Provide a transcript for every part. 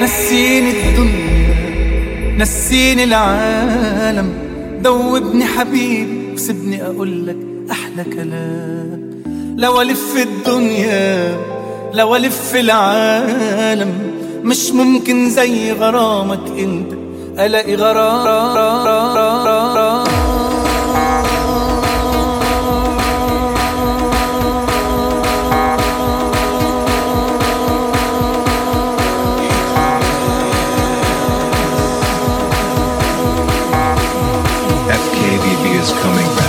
نسيني الدنيا نسيني العالم، دوبني حبيبي وسيبني اقولك احلى كلام. لو الف الدنيا لو الف العالم، مش ممكن زي غرامك انت الاقي غرام. FKBB is coming back.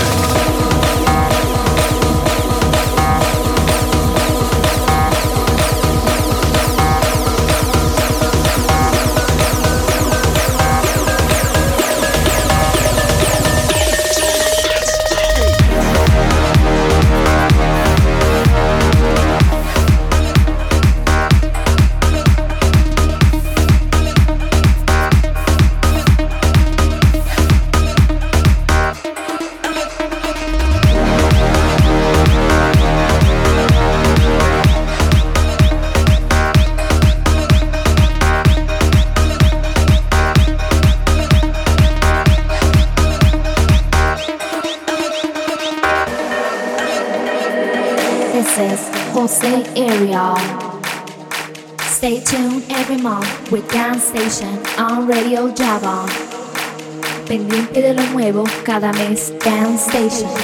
This is Jose Area. Stay tuned every month with Dance Station on Radio Java. Pendiente de lo nuevo cada mes, Dance Station.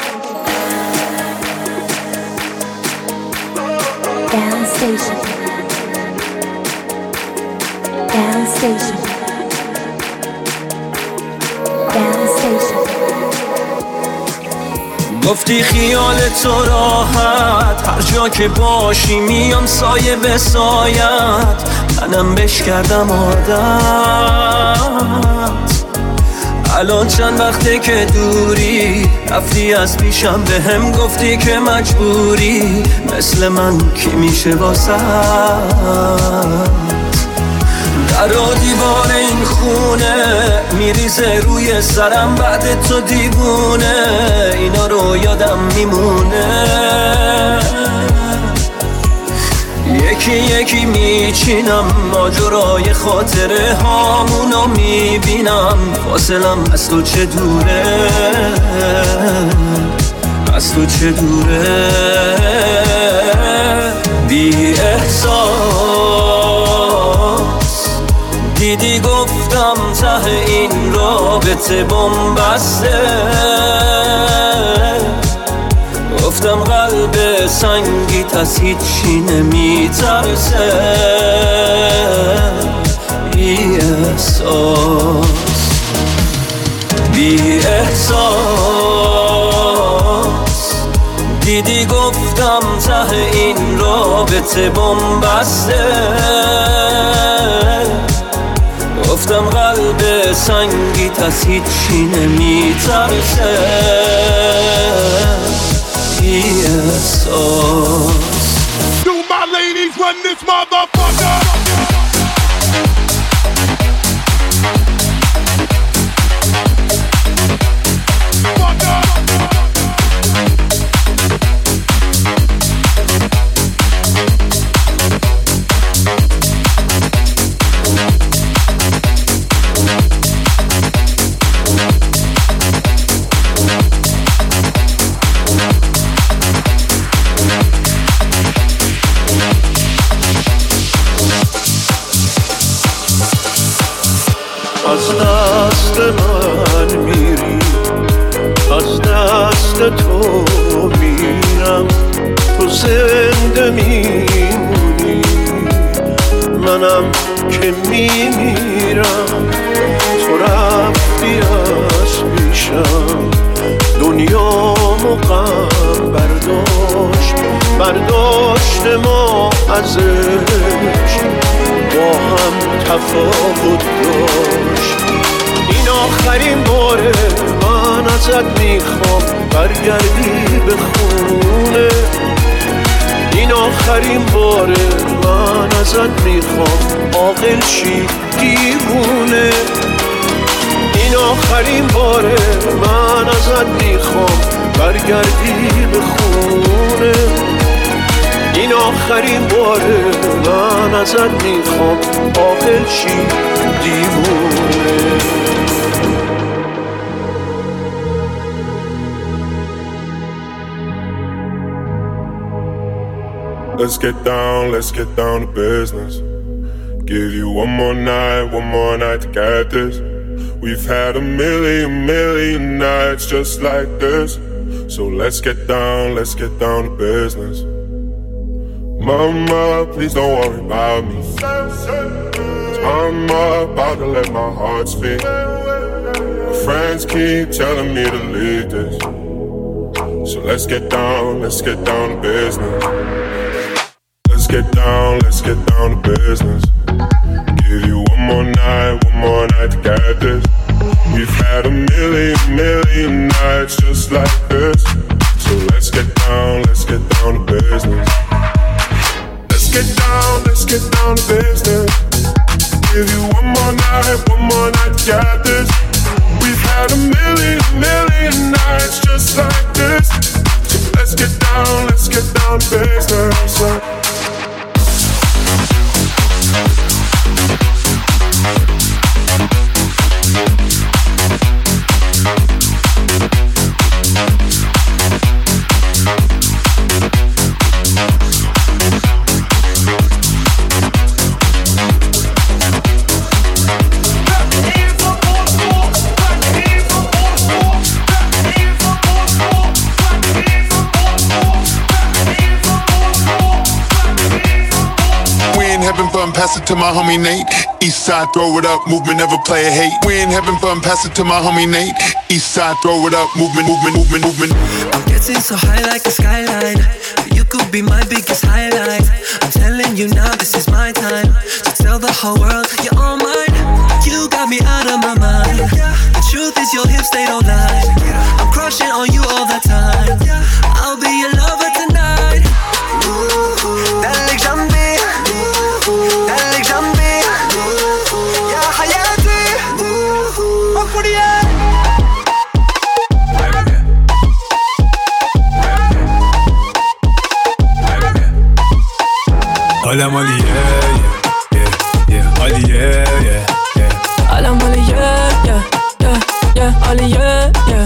Dance Station. Dance Station. Dance Station. گفتی خیال تو راحت، هر جا که باشی میام سایه به سایت، منم بش کردم عادت. الان چند وقته که دوری، رفتی از پیشم به هم گفتی که مجبوری، مثل من کی میشه واسه در و دیوار این خونه میریزه روی سرم، بعد تو دیوونه اینا رو یادم میمونه. یکی یکی میچینم ماجرای خاطره هامونو میبینم، فاصلم از تو چه دوره، از تو چه دوره. بی احساس دیدی گفتم ته این رابطه بن‌بسته، گفتم قلب سنگیت از هیچی نمیترسه. بی احساس بی احساس دیدی گفتم ته این رابطه بن‌بسته، گفتم قلب سنگیت از هیچی نمیترسه. بی احساس. Do my ladies run this motherfucker? از دست من میری، از دست تو میرم، تو زنده میمونی منم که میمیرم. تو رفتی از پیشم دنیامو غم برداشت ما ازش با هم تفاوت داشت. این آخرین باره من ازت میخوام برگردی به خونه، این آخرین باره من ازت میخوام عاقل شی دیوونه، این آخرین باره من ازت میخوام برگردی به خونه، این آخرین باره من ازت میخوام عاقل شی دیوونه. Let's get down to business. Give you one more night to get this. We've had a million nights just like this. So let's get down to business. Mama, please don't worry about me. I'm about to let my heart speak. My friends keep telling me to leave this. So let's get down to business. Let's get down to business. Give you one more night to get this. We've had a million nights just like this. So let's get down to business. Let's get down to business. Give you one more night to get this. We've had a million nights just like this. So let's get down to business. Pass it to my homie Nate. East side, throw it up. Movement, never play a hate. We ain't having fun. Pass it to my homie Nate. East side, throw it up. Movement. I'm getting so high like a skyline. You could be my biggest highlight. I'm telling you now, this is my time to tell the whole world you're all mine. You got me out of my mind. The truth is your hips, they don't lie. I'm crushing on you all the time. I'll be your lover tonight. Alam Ali, yeah, Ali, yeah. Alam Ali, yeah, Ali, yeah.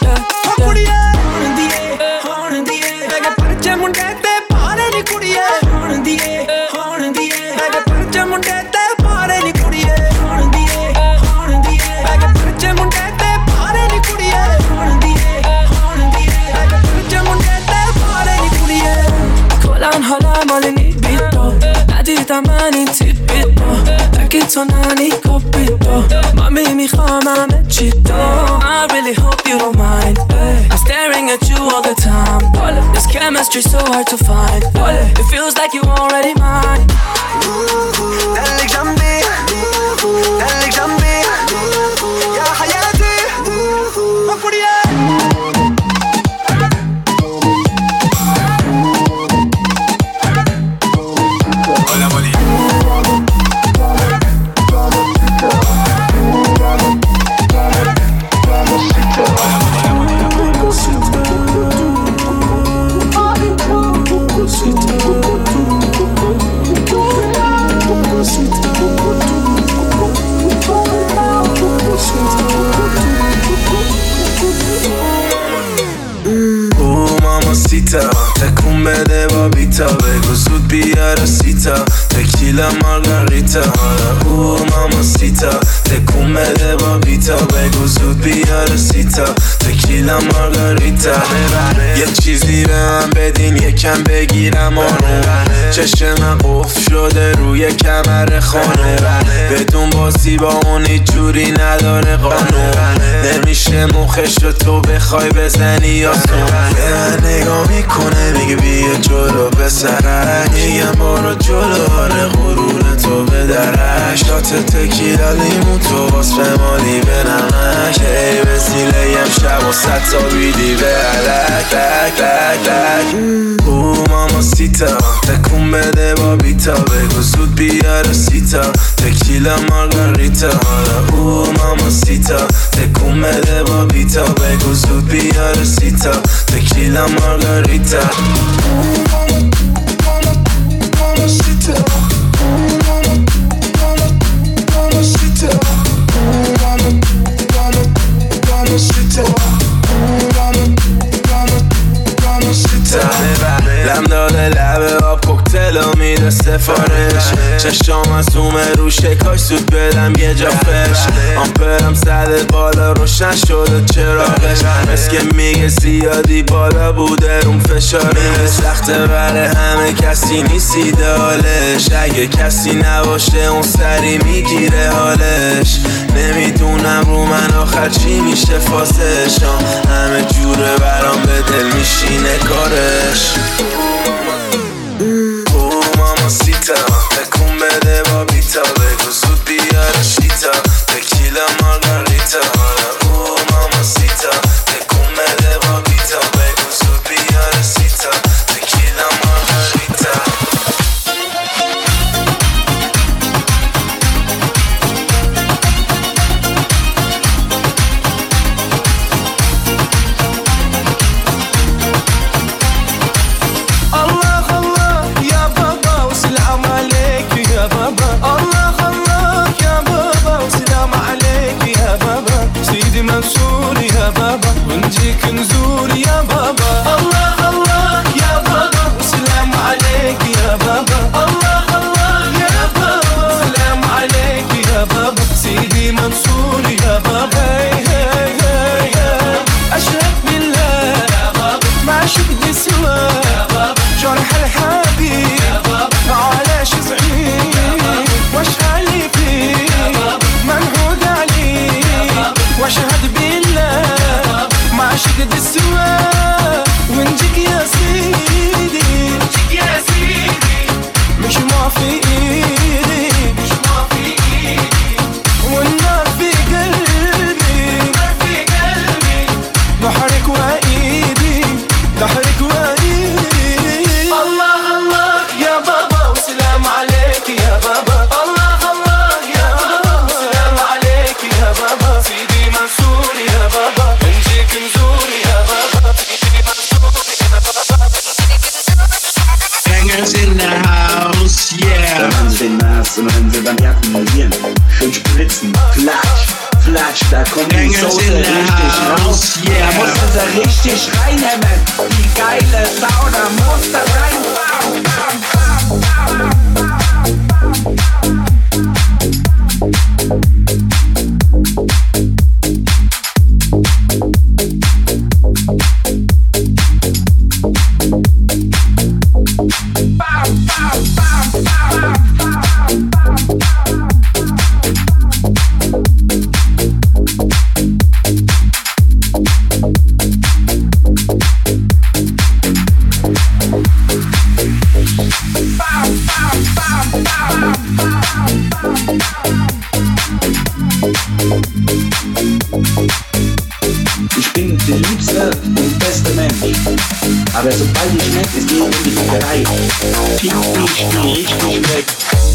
ندیدم من این تیپی تو اگه تو ننی کپی تو مامی میخوام همه چی تو I really hope you don't mind I'm staring at you all the time This chemistry so hard to find It feels like you already mine دلك جنبي يا حياتي مفرية تکون بده با بیتا بگو زود بیاره سیتا تکیلا مارگاریتا او ماما سیتا تکون بده با بیتا بگو زود بیاره سیتا تکیلا مارگاریتا یه چیزی به من بدین یکم بگیرم آنو چشم قفل شده روی کمر خانو بدون بازی با اون هیچ جوری نداره قانون نمیشه مخش رو تو بخوای بزنی یا تو به من نگاه میکنه میگه بیا جلو بسرک میگم برو جلو آره غرور تو به درک شات تکیلا لیمون تو باز فمالی به نمک ای وسیله‌ام شب و ست تا بیدی به علک او ماما سیتا تکون بده با بیتا بگو زود بیاره سیتا تکیلا مارگاریتا او ماما سیتا تکون بده با بیتا بگو زود بیاره سیتا تکیلا مارگاریتا Mamacita میره سفارش. چشام از اومه روشه کاش زود بدم یه جا فش. آمپرم زده بالا روشن شده چراغش. مثل که میگه زیادی بالا بوده اون فشاره. سخته برای همه کسی نیست ایدالش. اگه کسی نباشه اون سری میگیره حالش. نمیدونم رو من آخر چی میشه فاسش. همه جوره برام به دل میشینه کارش. او ماماسیتا تکون بده با بیتا. بگو زود بیاره شیتا تکیلا مارگاریتا. او ماماسیتا تکون بده با بیتا. بگو زود بیاره سیتا تکیلا مارگاریتا. منصور يا بابا ونجيك نزور يا بابا. الله الله يا بابا وسلام عليك يا بابا. الله الله يا بابا وسلام عليك يا بابا. سيدي منصور يا بابا. هي هي أشهد بالله يا بابا ما شفت سوى يا بابا. جرح الحبيب يا بابا علاش زعيم واش غالي فيه منعود عليه. واشهد بالله ما شقد السوا ونجيك يا سيدي. ونجيك يا سيدي مش ما في ايدي. مش ما في ايدي والنار في قلبي. النار في قلبي ضحرك وايدي. ضحرك وايدي. الله الله يا بابا وسلام عليك يا بابا. الله الله يا بابا وسلام عليك يا بابا. سيدي منصور يا بابا نجيك نزور يا بابا. سيدي منصور يا بابا. Bangers in the house, yeah. Wenn man sie den Mars und wenn sie beim Jackenmolieren schön spritzen, flatsch, flatsch, da kommt die Soße richtig raus. Da muss man sie richtig reinhämmern. Die geile Sau, da muss da rein. Ich bin der liebste und beste Mensch. Aber sobald ich merke, es geht um die Fickerei, fick ich die richtig weg.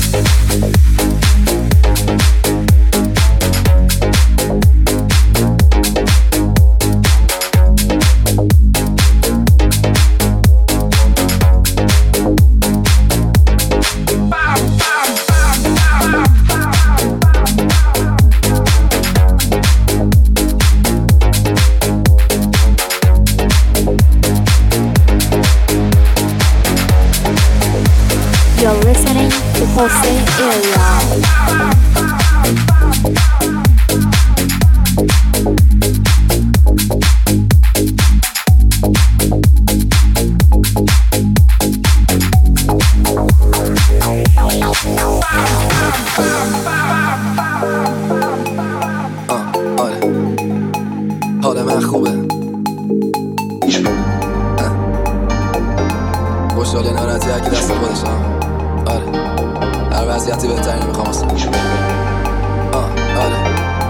You're listening to Jose Area. حال من خوبه. خوشحال یا ناراحتی هرکی دست خودش. آره هر وضعیتی بهتری نمیخوام اصلا. آره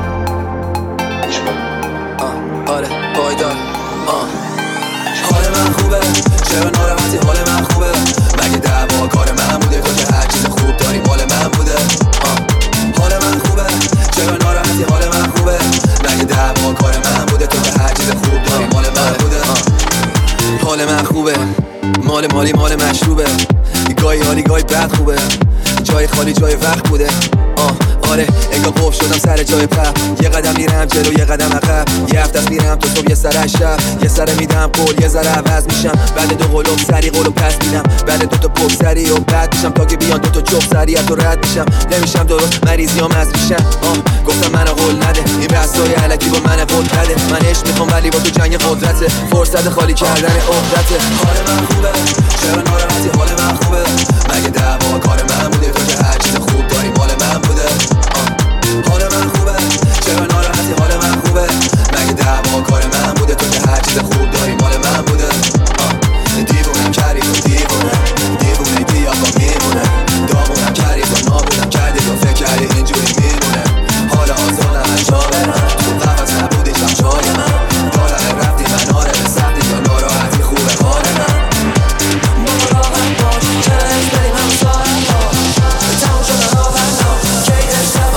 آره پایدار. حال من خوبه چرا ناراحتی؟ حال من خوبه مگه دعوا کار من بوده؟ تو که هر چیز خوب داری مال من بوده. حال من خوبه چرا ناراحتی؟ حال من خوبه مگه دعوا کار من بوده؟ تو که هر چیز خوب داری مال من بوده. حال من خوبه مالی مال مشروبه. گاهی حالی گاهی بد خوبه. جای خالی جای وقت بوده. آره انگار قف شدم سر جای پر، یه قدم میرم جلو یه قدم عقب، یه هفته میرم تو صبح یه سر شب، یه سر میدم قول یه ذره عوض میشم، بعد دو قلوب سری قلوب پس میدم، بعد دو تا پک سری و بعد میشم تا که بیان دو تا چوب سری از تو رد میشم، نمیشم درست مریضیام از میشم. گفتم منو قول نده این بحثای الکی با من قول کده، من عشق میخوام ولی با تو جنگ قدرته، فرصت خالی کردن عهدته. حال من خوبه چرا ناراحتی، حال من خوبه مگه دعوا کار من بوده، تو که هر چیز خوب داری مال من بوده. حال من خوبه چرا ناراحتی، حال من خوبه مگه دعوا کار من بوده، تو که هر چیز خوب داری مال من بوده. دیوونم کردی تو دیوونه، دیوونه بیا با میمونه، دامونم کردی تو نابودم کردی تو فکر کردی اینجوری میمونه. حالا آزادم از جا برم تو قفص نبودی شم جای من، دارم رفتی من آره به سختی یا ناراحتی خوبه حال من. بابا راحت باش چنز بریم هم ساعت ها، تموم شده راحت ها که این شب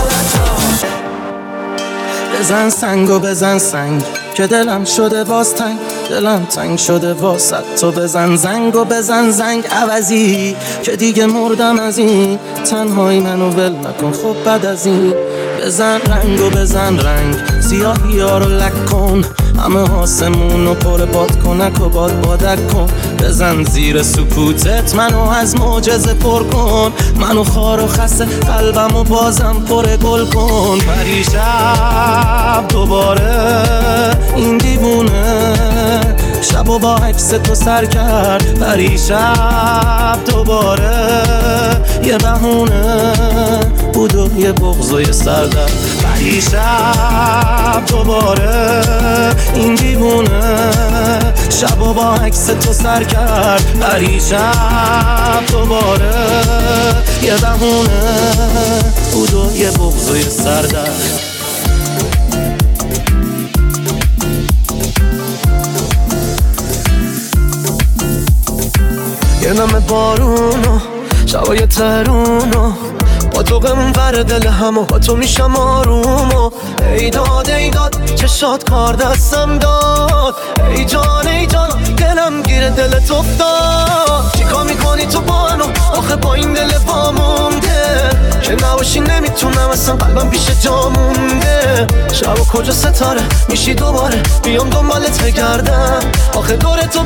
بزن سنگ و بزن سنگ که دلم شده باز تنگ، دلم تنگ شده واسه تو، بزن زنگ و بزن زنگ عوضی که دیگه مردم از این تنهایی، منو ول نکن خب بعد از این. بزن رنگ و بزن رنگ سیاهی ها رو لک کن، همه آسمون رو پر باد کنک و بادک کن، بزن زیر سکوتت منو از معجزه پر کن، منو خار و خسته قلبم و بازم پر گل کن. پریشب دوباره این دیوونه شب و با عکس تو سر کرد، پریشب دوباره یه بهونه بود و یه بغض و یه سردرد، پریشب دوباره این دیوونه شب و با عکس تو سر کرد، پریشب دوباره یه بهونه بود و یه بغض و یه سردرد. یه نم بارونو شبای ترونو با تو غم بر دل همو با تو میشم آرومو. ای داد چشات کار دستم داد، ای جان دلم گیره دلت افتاد. چیکار میکنی تو با منو آخه با این دل وامونده، که نباشی نمیتونم اصلا قلبم پیش جا مونده. شب و کجا ستاره میشی دوباره بیام دنبالت بگردم، آخه دور تو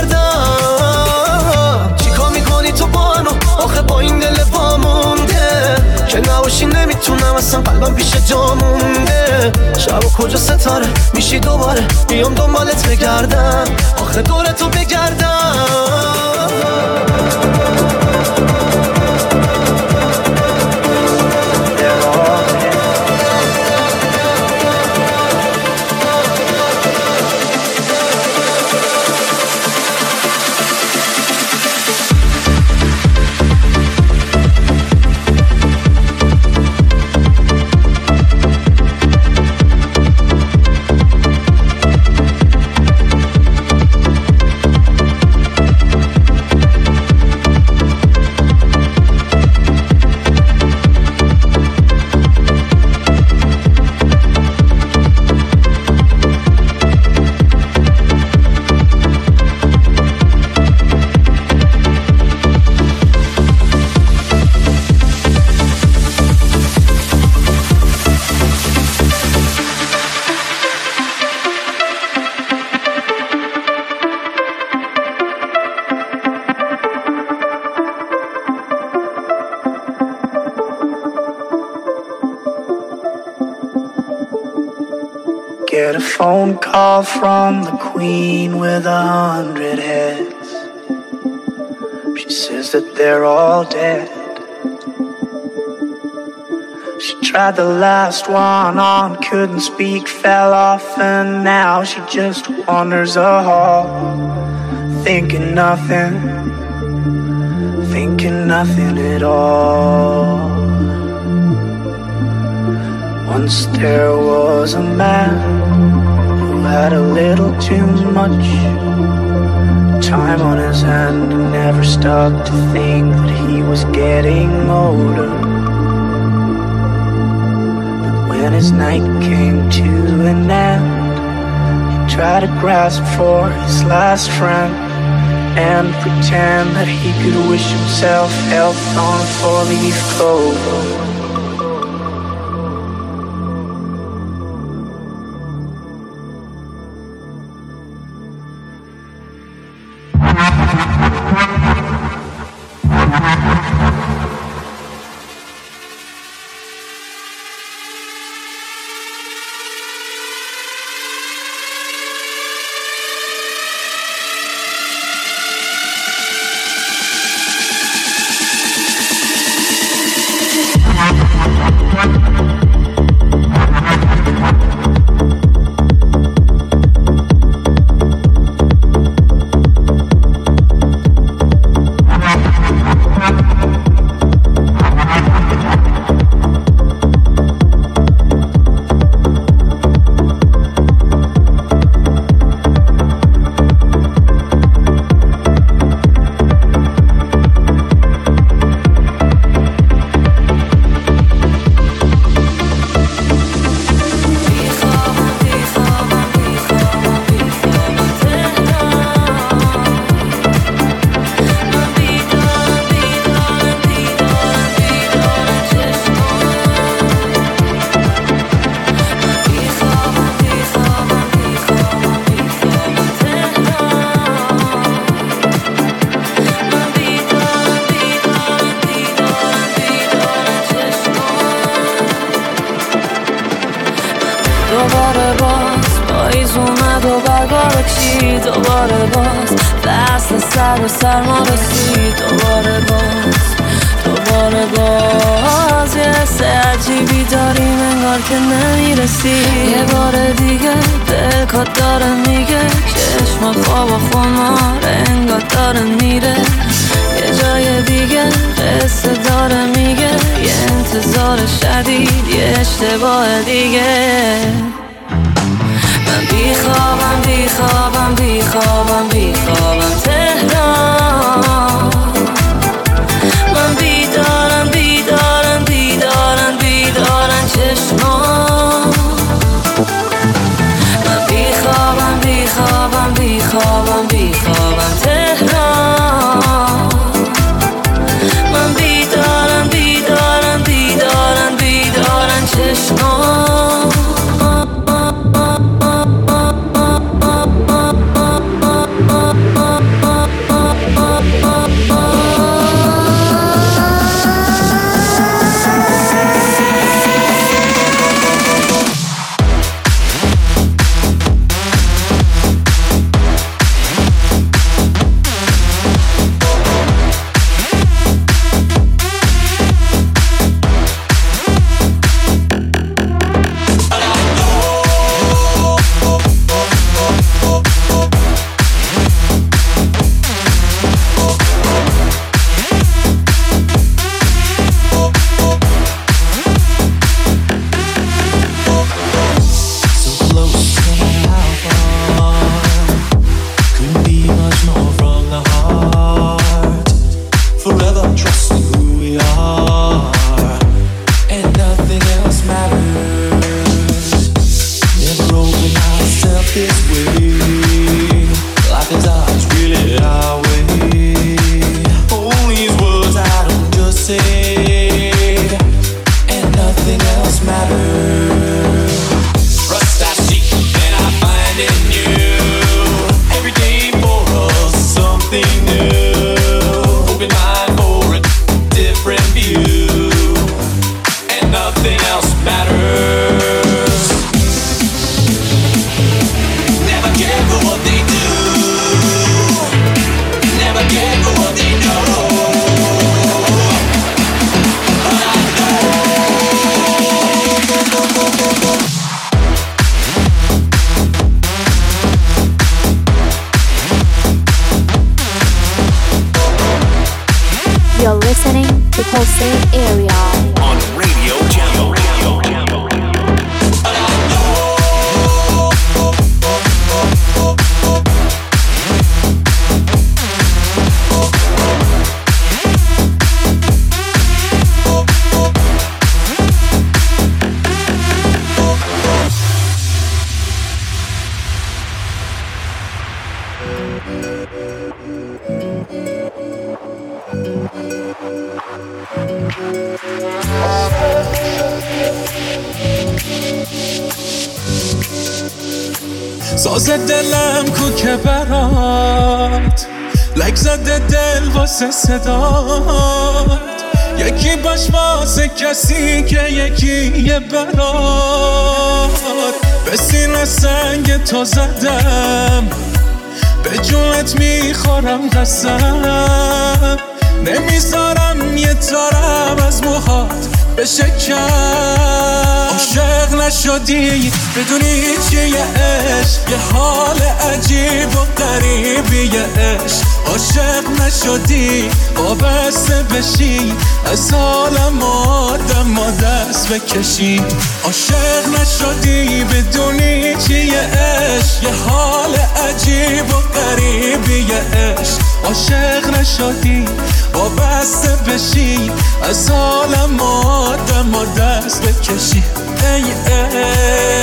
بگردم. چیکار میکنی تو با منو آخه با این دل وامونده، که نباشی نمیتونم اصلا قلبم پیش جا مونده. شب و کجا ستاره میشی دوباره بیام دنبالت بگردم، آخه دور تو بگردم. Get a phone call from the Queen with 100 heads. She says that they're all dead. She tried the last one on, couldn't speak, fell off, and now she just wanders a hall, thinking nothing at all. Once there was a man who had a little too much time on his hand and never stopped to think that he was getting older. But when his night came to an end, he tried to grasp for his last friend and pretend that he could wish himself health on a 4-leaf clover. دوباره باز پاییز اومد و برگا بکشید، دوباره باز دست سر به سرما رسید، دوباره باز یه حس عجیبی داریم انگار که نمیرسی. یه بار دیگه دلکات داره میگه چشم خواب و خمار انگار داره میره، یه جای دیگه قصه داره میگه یه انتظار شدید یه اشتباه دیگه. من بیخوابم بیخوابم بیخوابم بیخوابم تهران، من بیدارم بیدارم بیدارم بیدارم چشمان. من بیخوابم بیخوابم بیخوابم بیخوابم تهران، من بیدارم بیدارم بیدارم بیدارم چشمان. You're listening to Pulsate Area on Radio Jam. ساز دلم کو که برات لک زده دل واسه صدات، یکی باش واسه کسی که یکیه برات. به سینه سنگ تو زدم، به جونت میخورم قسم، نمیذارم یه تارم از موهات بشه کم. عاشق نشدی بدونی چیه عشق، یه حال عجیب و غریبیه عشق. عاشق نشدی وابسته بشی، از عالم آدم و دست بکشی. عاشق نشدی بدونی چیه عشق، یه حال عجیب و غریبیه عشق. عاشق نشدی وابسته بشی، از عالم آدم و دست بکشی. ای ای